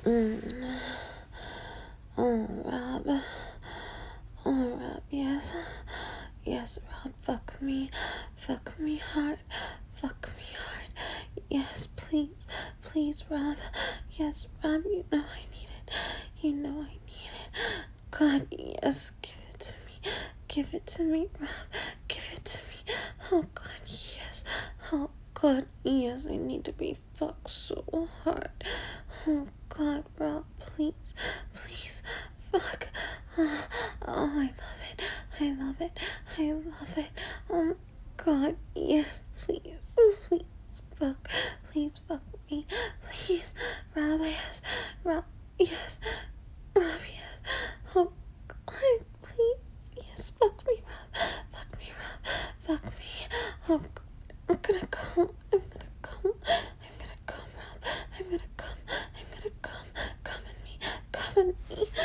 Mm. Oh, Rob. Oh, Rob, yes. Yes, Rob, fuck me. Fuck me hard. Fuck me hard. Yes, please. Please, Rob. Yes, Rob, you know I need it. You know I need it. God, yes, give it to me. Give it to me, Rob. Give it to me. Oh, God, yes. Oh, God, yes, I need to be fucked so hard. Oh, God, Rob, please. Please. Fuck. Oh, I love it. I love it. I love it. Oh, my God, yes, please. Please, fuck. Please, fuck me. Please. Rob, yes. Rob, yes. Rob, yes. Oh, God, please. Yes, fuck me, Rob. Fuck me, Rob. Fuck me. Oh, God. I'm gonna come. I'm gonna come. I'm gonna come, Rob. I'm gonna come. I'm gonna come. Come in me. Come in me.